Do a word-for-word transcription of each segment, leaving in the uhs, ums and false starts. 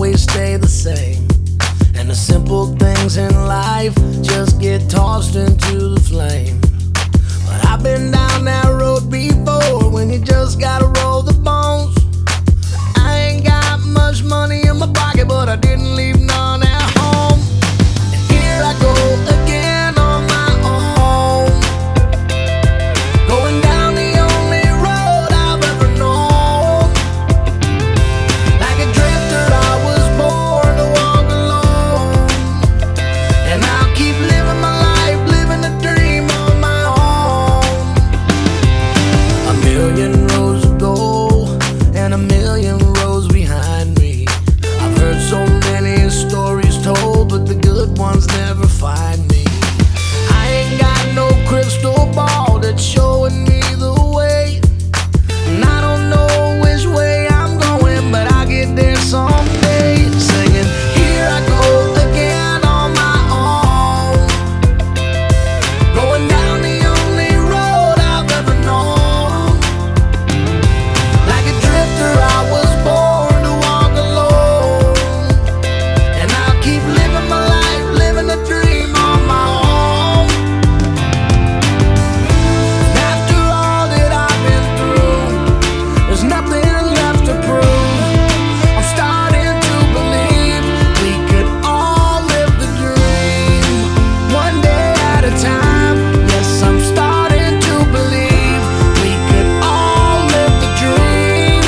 always stay the same, and the simple things in life just get tossed into the flame. But I've been down that road before, when you just gotta roll the bones. I ain't got much money in my pocket, but I didn't leave none at home. And here I go again on my own, going down the only road I've ever known. Like a drifter, I was born to walk alone, and I'll keep living my life, living a dream on my own. A million roads to go, and a million roads behind me. I've heard so many stories told, but the good ones never find me. I ain't got no crystal ball that's showing me the way, and I don't know which way I'm going, but I'll get there someday. Singing, here I go again on my own, going down the only road I've ever known. Like a drifter, I was born to walk alone, and I'll keep living my life, living a dream on my own. And after all that I've been through, there's nothing left to prove. I'm starting to believe we could all live the dream, one day at a time. Yes, I'm starting to believe we could all live the dream.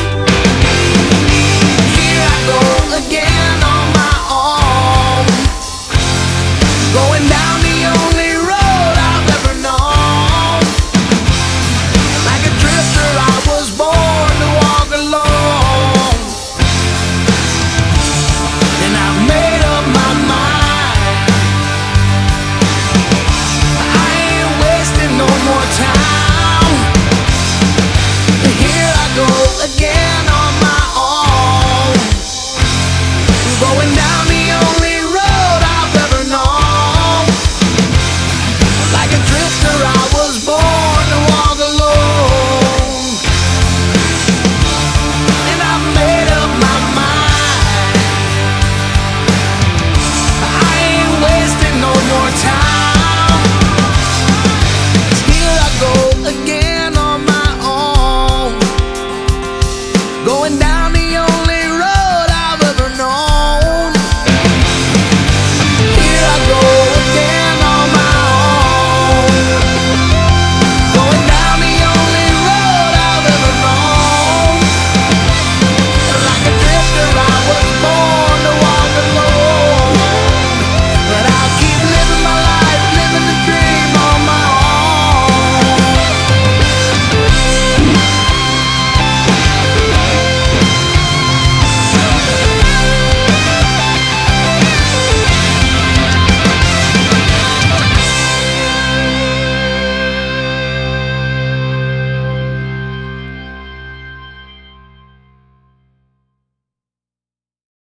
Here I go again on my own, going down the only road I've ever known. Like a drifter, I was born to walk alone, and I've made up my mind. I ain't wasting no more time. Here I go again on my own, going